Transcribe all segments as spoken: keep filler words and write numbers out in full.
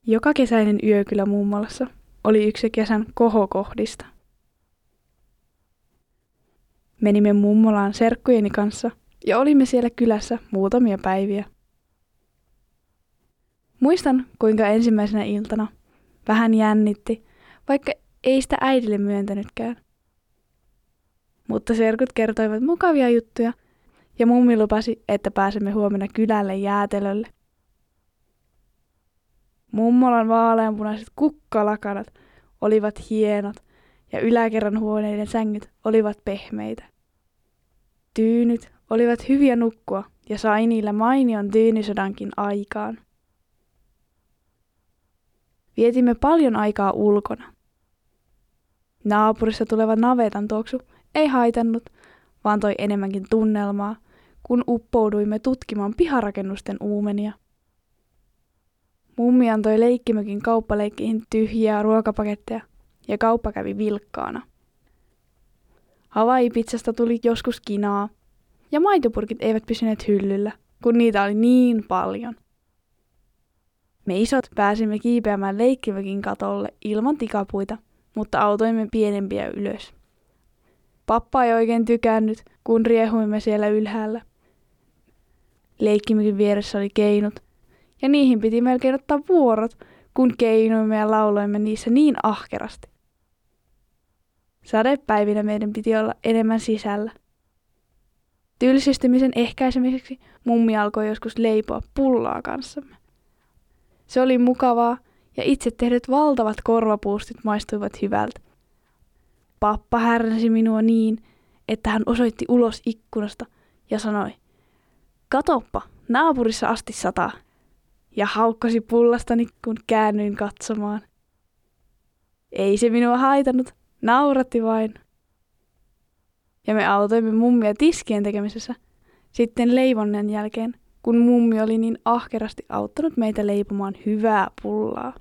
Joka kesäinen yökylä mummolassa oli yksi kesän kohokohdista. Menimme mummolaan serkkujeni kanssa ja olimme siellä kylässä muutamia päiviä. Muistan, kuinka ensimmäisenä iltana vähän jännitti, vaikka ei sitä äidille myöntänytkään. Mutta serkut kertoivat mukavia juttuja ja mummi lupasi, että pääsemme huomenna kylälle jäätelölle. Mummolan vaaleanpunaiset kukkalakanat olivat hienot ja yläkerran huoneiden sängyt olivat pehmeitä. Tyynyt olivat hyviä nukkua ja sai niillä mainion tyynysodankin aikaan. Vietimme paljon aikaa ulkona. Naapurissa tuleva navetan tuoksu ei haitannut, vaan toi enemmänkin tunnelmaa, kun uppouduimme tutkimaan piharakennusten uumenia. Mummi antoi leikkimökin kauppaleikkiin tyhjiä ruokapaketteja ja kauppa kävi vilkkaana. Hawaii-pizzasta tuli joskus kinaa ja maitopurkit eivät pysyneet hyllyllä, kun niitä oli niin paljon. Me isot pääsimme kiipeämään leikkimökin katolle ilman tikapuita, mutta autoimme pienempiä ylös. Pappa ei oikein tykännyt, kun riehuimme siellä ylhäällä. Leikkimökin vieressä oli keinut, ja niihin piti melkein ottaa vuorot, kun keinuimme ja lauloimme niissä niin ahkerasti. Sadepäivinä meidän piti olla enemmän sisällä. Tylsistymisen ehkäisemiseksi mummi alkoi joskus leipoa pullaa kanssamme. Se oli mukavaa ja itse tehdyt valtavat korvapuustit maistuivat hyvältä. Pappa härnäsi minua niin, että hän osoitti ulos ikkunasta ja sanoi, "Katoppa, naapurissa asti sataa." Ja haukkasi pullastani, kun käännyin katsomaan. Ei se minua haitannut, nauratti vain. Ja me autoimme mummia tiskien tekemisessä sitten leivonnan jälkeen, kun mummi oli niin ahkerasti auttanut meitä leipomaan hyvää pullaa.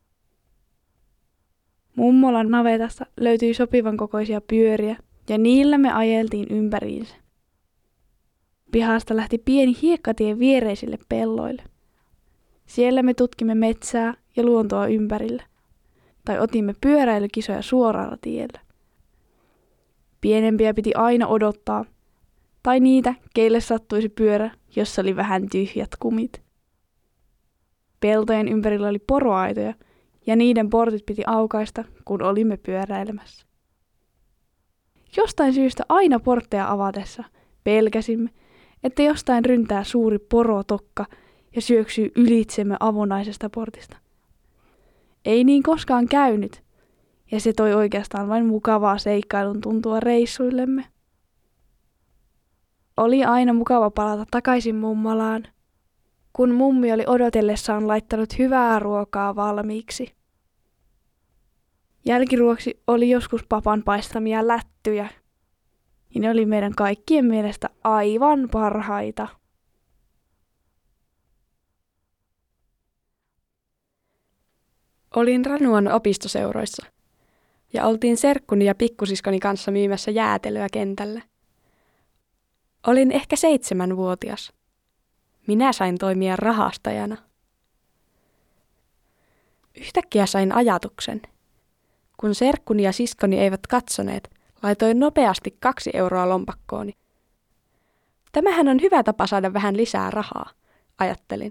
Mummolan navetasta löytyi sopivan kokoisia pyöriä ja niillä me ajeltiin ympäriinsä. Pihasta lähti pieni hiekkatie viereisille pelloille. Siellä me tutkimme metsää ja luontoa ympärillä, tai otimme pyöräilykisoja suoralla tiellä. Pienempiä piti aina odottaa, tai niitä, keille sattuisi pyörä, jossa oli vähän tyhjät kumit. Peltojen ympärillä oli poroaitoja, ja niiden portit piti aukaista, kun olimme pyöräilemässä. Jostain syystä aina portteja avatessa pelkäsimme, että jostain ryntää suuri porotokka ja syöksyy ylitsemme avonaisesta portista. Ei niin koskaan käynyt, ja se toi oikeastaan vain mukavaa seikkailun tuntua reissuillemme. Oli aina mukava palata takaisin mummolaan, kun mummi oli odotellessaan laittanut hyvää ruokaa valmiiksi. Jälkiruoksi oli joskus papan paistamia lättyjä, ja ne oli meidän kaikkien mielestä aivan parhaita. Olin Ranuan opistoseuroissa ja oltiin serkkuni ja pikkusiskoni kanssa myymässä jäätelöä kentällä. Olin ehkä seitsemänvuotias. Minä sain toimia rahastajana. Yhtäkkiä sain ajatuksen. Kun serkkuni ja siskoni eivät katsoneet, laitoin nopeasti kaksi euroa lompakkooni. Tämähän on hyvä tapa saada vähän lisää rahaa, ajattelin.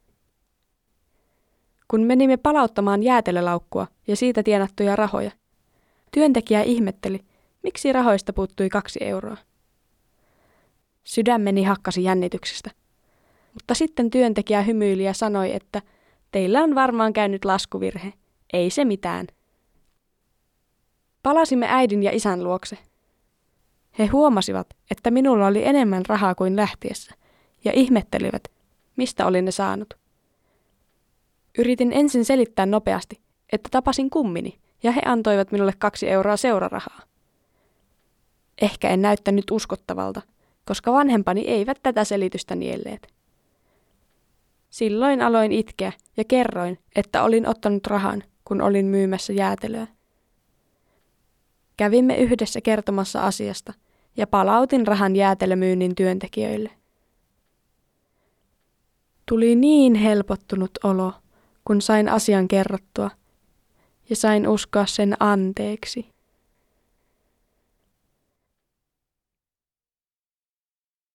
Kun menimme palauttamaan jäätelölaukkua ja siitä tienattuja rahoja, työntekijä ihmetteli, miksi rahoista puuttui kaksi euroa. Sydämeni hakkasi jännityksestä, mutta sitten työntekijä hymyili ja sanoi, että teillä on varmaan käynyt laskuvirhe, ei se mitään. Palasimme äidin ja isän luokse. He huomasivat, että minulla oli enemmän rahaa kuin lähtiessä, ja ihmettelivät, mistä olin ne saanut. Yritin ensin selittää nopeasti, että tapasin kummini, ja he antoivat minulle kaksi euroa seurarahaa. Ehkä en näyttänyt uskottavalta, koska vanhempani eivät tätä selitystä nielleet. Silloin aloin itkeä ja kerroin, että olin ottanut rahan, kun olin myymässä jäätelöä. Kävimme yhdessä kertomassa asiasta ja palautin rahan jäätelömyynnin työntekijöille. Tuli niin helpottunut olo, kun sain asian kerrottua ja sain uskoa sen anteeksi.